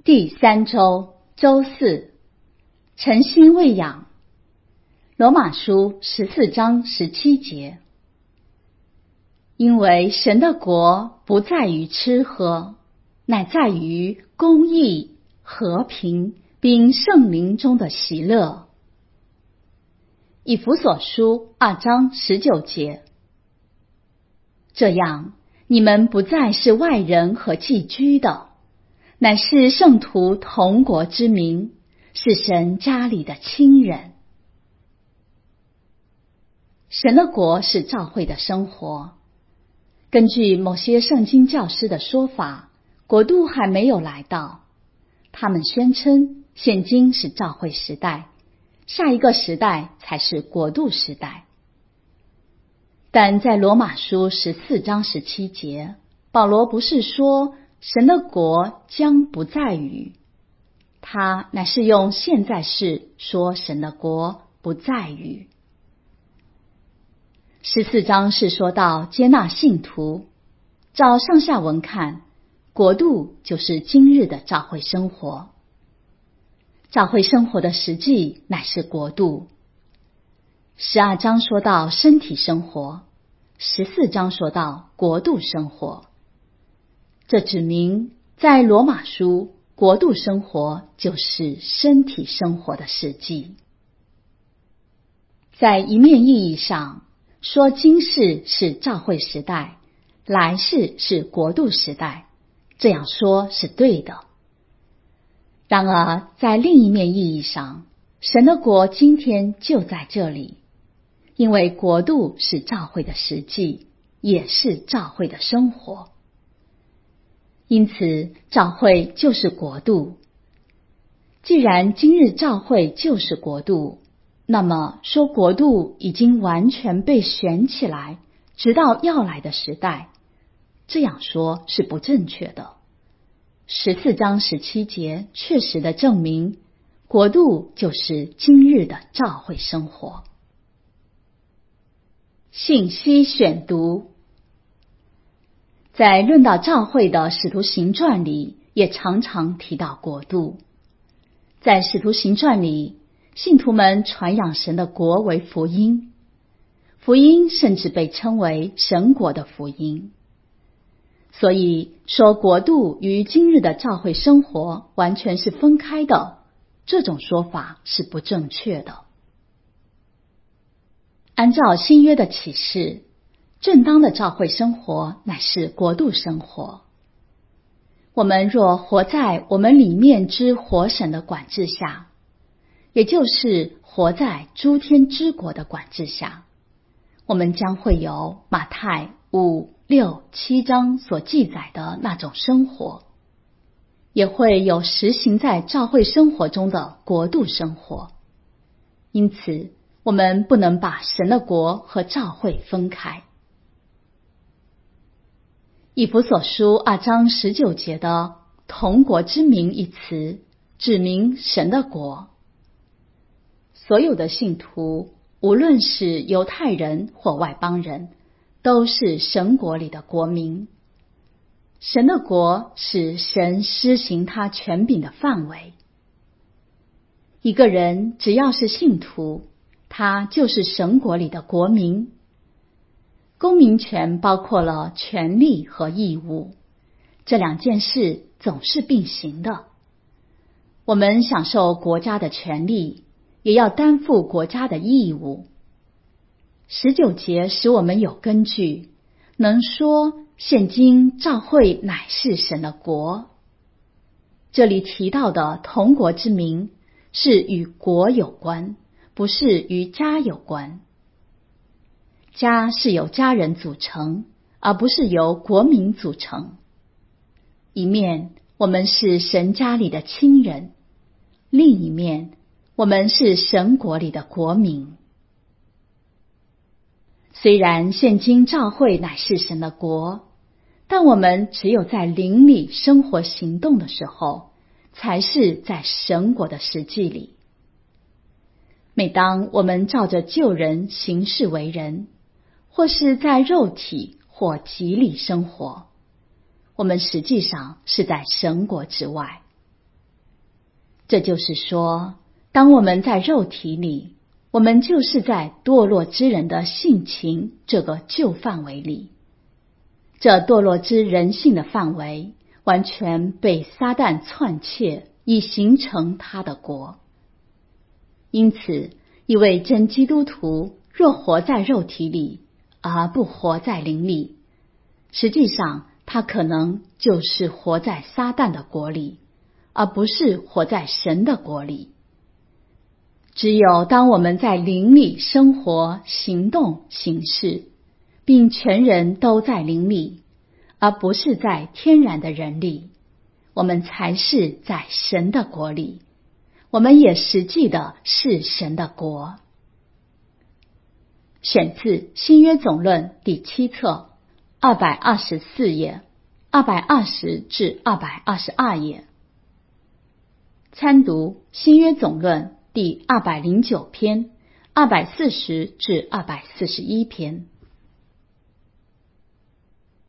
第3周周4，诚心喂养。罗马书14章17节。因为神的国不在于吃喝，乃在于公义、和平，并圣灵中的喜乐。以弗所书2章19节。这样，你们不再是外人和寄居的，乃是圣徒同国之民，是神家里的亲人。神的国是教会的生活。根据某些圣经教师的说法，国度还没有来到。他们宣称现今是教会时代，下一个时代才是国度时代。但在罗马书14章17节，保罗不是说神的国将不在于，他乃是用现在式说神的国不在于。14章是说到接纳信徒，照上下文看，国度就是今日的教会生活。教会生活的实际乃是国度。12章说到身体生活，14章说到国度生活。这指明在罗马书，国度生活就是身体生活的实际。在一面意义上，说今世是教会时代，来世是国度时代，这样说是对的。然而，在另一面意义上，神的国今天就在这里，因为国度是教会的实际，也是教会的生活。因此，教会就是国度。既然今日教会就是国度，那么说国度已经完全被选起来，直到要来的时代，这样说是不正确的。14章17节确实的证明，国度就是今日的教会生活。信息选读。在论到教会的使徒行传里，也常常提到国度。在使徒行传里，信徒们传扬神的国为福音，福音甚至被称为神国的福音。所以说国度与今日的教会生活完全是分开的，这种说法是不正确的。按照新约的启示，正当的教会生活乃是国度生活。我们若活在我们里面之活神的管制下，也就是活在诸天之国的管制下，我们将会有马太5、6、7章所记载的那种生活，也会有实行在教会生活中的国度生活。因此，我们不能把神的国和教会分开。以弗所书2章19节的同国之民一词，指明神的国。所有的信徒，无论是犹太人或外邦人，都是神国里的国民。神的国是神施行他权柄的范围。一个人只要是信徒，他就是神国里的国民。公民权包括了权利和义务，这两件事总是并行的。我们享受国家的权利，也要担负国家的义务。19节使我们有根据，能说现今教会乃是神的国。这里提到的同国之民是与国有关，不是与家有关。家是由家人组成，而不是由国民组成。一面，我们是神家里的亲人；另一面，我们是神国里的国民。虽然现今教会乃是神的国，但我们只有在灵里生活行动的时候，才是在神国的实际里。每当我们照着旧人行事为人，或是在肉体或己里生活，我们实际上是在神国之外。 这就是说，当我们在肉体里，我们就是在堕落之人的性情这个旧范围里。这堕落之人性的范围完全被撒旦篡窃，以形成他的国。因此，一位真基督徒若活在肉体里，而不活在灵里，实际上他可能就是活在撒旦的国里，而不是活在神的国里。只有当我们在灵里生活、行动、行事，并全人都在灵里，而不是在天然的人里，我们才是在神的国里，我们也实际的是神的国。选自新约总论第7册224页220至222页。参读新约总论第209篇240至241篇。